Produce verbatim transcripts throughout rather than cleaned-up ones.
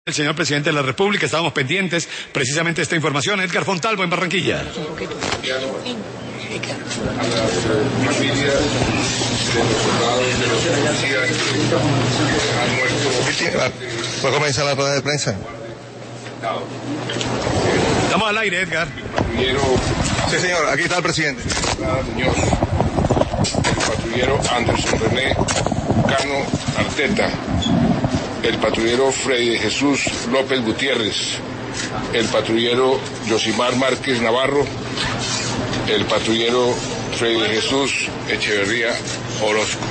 El señor presidente de la República, estábamos pendientes precisamente de esta información. Edgar Fontalvo en Barranquilla. A las familias de los soldados, de los policías que han muerto. ¿Puedo comenzar la rueda de prensa? Estamos al aire, Edgar. Patrullero, Sí, señor, aquí está el presidente. Nada Muñoz, el patrullero Anderson René Cano Arteta, el patrullero Freddy Jesús López Gutiérrez, el patrullero Yosimar Márquez Navarro, el patrullero Freddy Jesús Echeverría Orozco.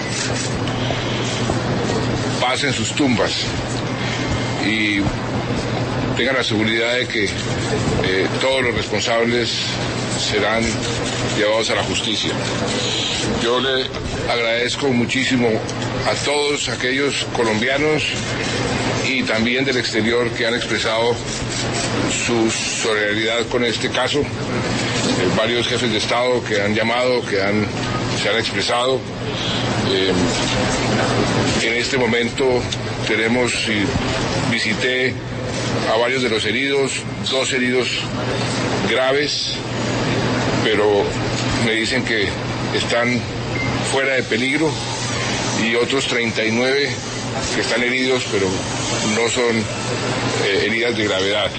Pasen sus tumbas y tengan la seguridad de que eh, todos los responsables serán llevados a la justicia. Yo le agradezco muchísimo a todos aquellos colombianos y también del exterior que han expresado su solidaridad con este caso. Eh, varios jefes de Estado que han llamado, que han, se han expresado. Eh, en este momento tenemos, y visité a varios de los heridos, dos heridos graves, pero me dicen que están fuera de peligro, y otros treinta y nueve que están heridos, pero no son eh, heridas de gravedad.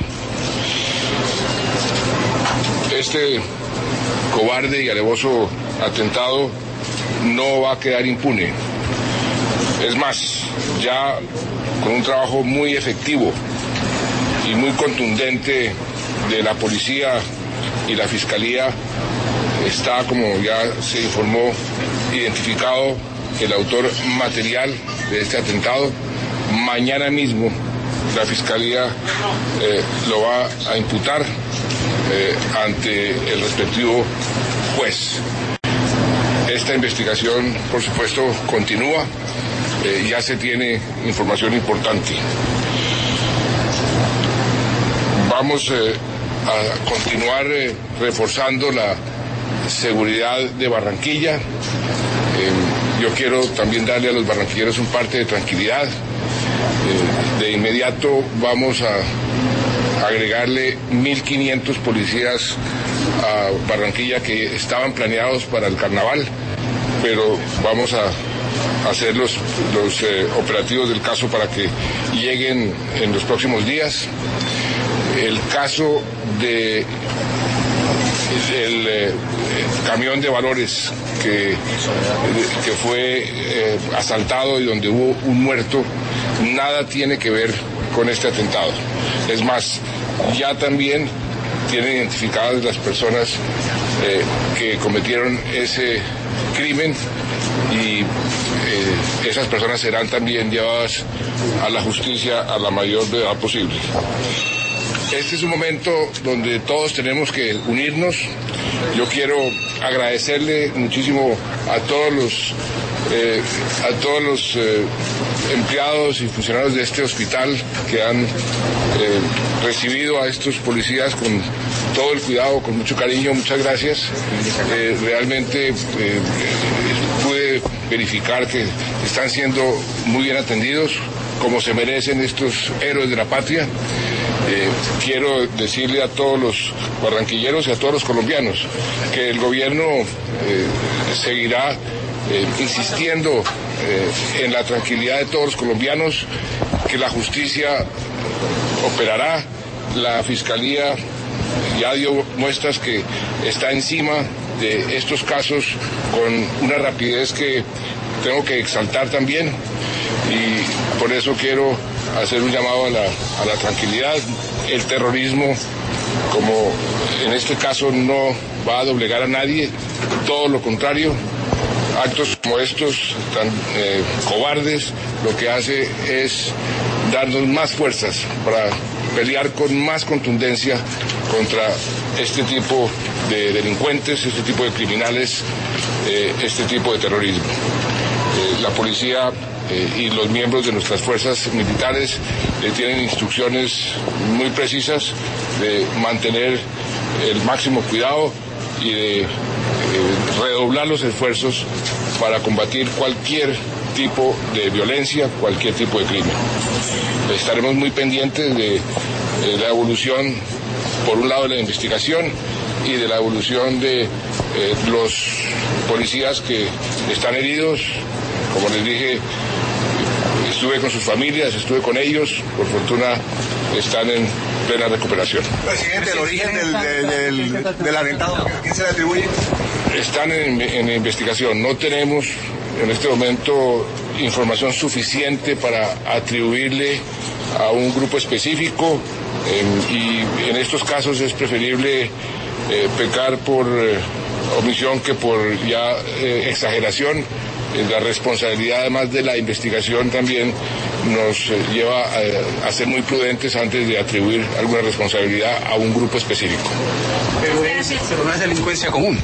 Este cobarde y alevoso atentado no va a quedar impune. Es más, ya con un trabajo muy efectivo y muy contundente de la policía y la fiscalía, está, como ya se informó, identificado el autor material de este atentado. Mañana mismo la fiscalía eh, lo va a imputar eh, ante el respectivo juez. Esta investigación, por supuesto, continúa. Eh, ya se tiene información importante. Vamos eh, a continuar eh, reforzando la seguridad de Barranquilla. Eh, yo quiero también darle a los barranquilleros un parte de tranquilidad. Eh, de inmediato vamos a agregarle mil quinientos policías a Barranquilla que estaban planeados para el carnaval, pero vamos a hacer los, los eh, operativos del caso para que lleguen en los próximos días. El caso de el eh, camión de valores que, que fue eh, asaltado y donde hubo un muerto, nada tiene que ver con este atentado. Es más, ya también tienen identificadas las personas eh, que cometieron ese crimen, y eh, esas personas serán también llevadas a la justicia a la mayor brevedad posible. Este es un momento donde todos tenemos que unirnos. Yo quiero agradecerle muchísimo a todos los eh, a todos los eh, empleados y funcionarios de este hospital que han eh, recibido a estos policías con todo el cuidado, con mucho cariño. Muchas gracias. Eh, realmente eh, pude verificar que están siendo muy bien atendidos, como se merecen estos héroes de la patria. Eh, quiero decirle a todos los barranquilleros y a todos los colombianos que el gobierno eh, seguirá eh, insistiendo eh, en la tranquilidad de todos los colombianos, que la justicia operará, la fiscalía ya dio muestras que está encima de estos casos con una rapidez que tengo que exaltar también, y por eso quiero hacer un llamado a la, a la tranquilidad. El terrorismo, como en este caso, no va a doblegar a nadie, todo lo contrario. Actos como estos, tan eh, cobardes, lo que hace es darnos más fuerzas para pelear con más contundencia contra este tipo de delincuentes, este tipo de criminales, eh, este tipo de terrorismo. Eh, la policía Eh, y los miembros de nuestras fuerzas militares eh, tienen instrucciones muy precisas de mantener el máximo cuidado y de eh, redoblar los esfuerzos para combatir cualquier tipo de violencia, cualquier tipo de crimen. Estaremos muy pendientes de, de la evolución, por un lado, de la investigación y de la evolución de eh, los policías que están heridos. Como les dije, estuve con sus familias, estuve con ellos, por fortuna están en plena recuperación. Presidente, el origen del, del, del, del atentado, ¿a quién se le atribuye? Están en, en investigación, no tenemos en este momento información suficiente para atribuirle a un grupo específico eh, y en estos casos es preferible eh, pecar por eh, omisión que por ya eh, exageración. La responsabilidad, además de la investigación, también nos lleva a, a ser muy prudentes antes de atribuir alguna responsabilidad a un grupo específico. Pero, es, pero no es delincuencia común.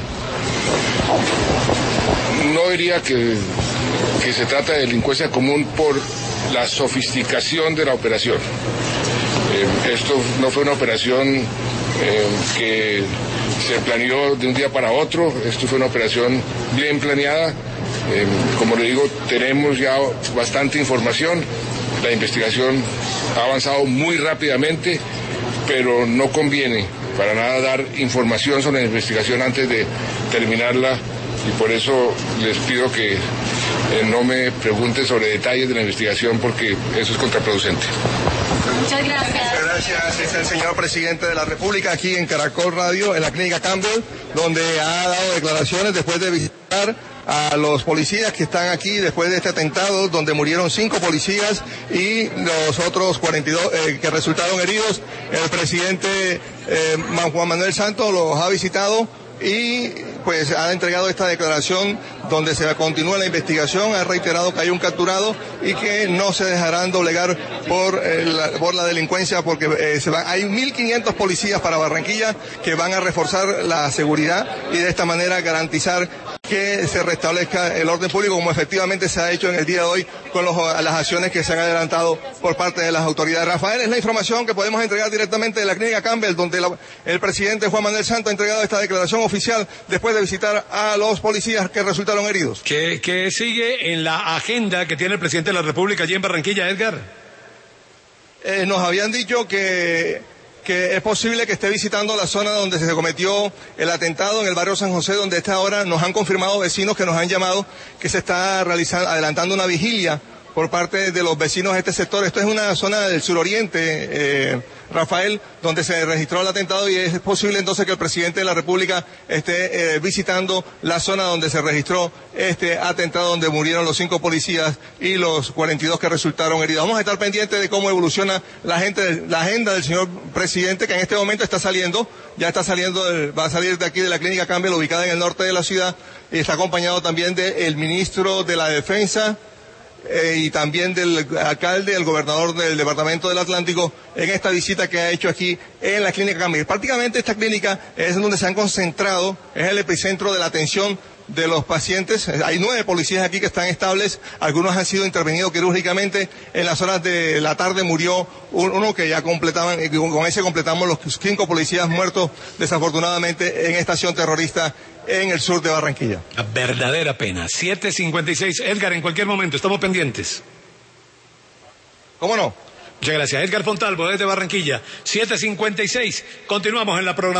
No diría que, que se trata de delincuencia común por la sofisticación de la operación. Eh, esto no fue una operación eh, que se planeó de un día para otro, esto fue una operación bien planeada. Eh, como le digo, tenemos ya bastante información, la investigación ha avanzado muy rápidamente, pero no conviene para nada dar información sobre la investigación antes de terminarla y por eso les pido que eh, no me pregunten sobre detalles de la investigación porque eso es contraproducente. Muchas gracias. Muchas gracias. Es el señor presidente de la República aquí en Caracol Radio, en la clínica Campbell, donde ha dado declaraciones después de visitar a los policías que están aquí después de este atentado, donde murieron cinco policías y los otros cuarenta y dos eh, que resultaron heridos. El presidente eh, Juan Manuel Santos los ha visitado y pues ha entregado esta declaración donde se continúa la investigación, ha reiterado que hay un capturado y que no se dejarán doblegar por, eh, la, por la delincuencia porque eh, se va, hay mil quinientos policías para Barranquilla que van a reforzar la seguridad y de esta manera garantizar que se restablezca el orden público como efectivamente se ha hecho en el día de hoy con los, las acciones que se han adelantado por parte de las autoridades. Rafael, es la información que podemos entregar directamente de la clínica Campbell, donde la, el presidente Juan Manuel Santos ha entregado esta declaración oficial después de visitar a los policías que resultaron heridos. ¿Qué, qué sigue en la agenda que tiene el presidente de la República allí en Barranquilla, Edgar? Eh, nos habían dicho que... que es posible que esté visitando la zona donde se cometió el atentado en el barrio San José, donde a esta hora nos han confirmado vecinos que nos han llamado que se está realizando, adelantando una vigilia por parte de los vecinos de este sector. Esto es una zona del suroriente, eh, Rafael, donde se registró el atentado y es posible entonces que el presidente de la República esté eh, visitando la zona donde se registró este atentado, donde murieron los cinco policías y los cuarenta y dos que resultaron heridos. Vamos a estar pendientes de cómo evoluciona la, gente, la agenda del señor presidente, que en este momento está saliendo, ya está saliendo, del, va a salir de aquí de la clínica Campbell, ubicada en el norte de la ciudad, y está acompañado también del ministro de la Defensa, Eh, y también del alcalde, el gobernador del departamento del Atlántico, en esta visita que ha hecho aquí en la clínica Campbell. Prácticamente esta clínica es donde se han concentrado, es el epicentro de la atención de los pacientes. Hay nueve policías aquí que están estables, algunos han sido intervenidos quirúrgicamente. En las horas de la tarde murió uno que ya completaban, y con ese completamos los cinco policías muertos desafortunadamente en esta acción terrorista en el sur de Barranquilla. Una verdadera pena. siete cincuenta y seis. Edgar, en cualquier momento, estamos pendientes. ¿Cómo no? Muchas gracias. Edgar Fontalvo, desde Barranquilla. siete cincuenta y seis. Continuamos en la programación.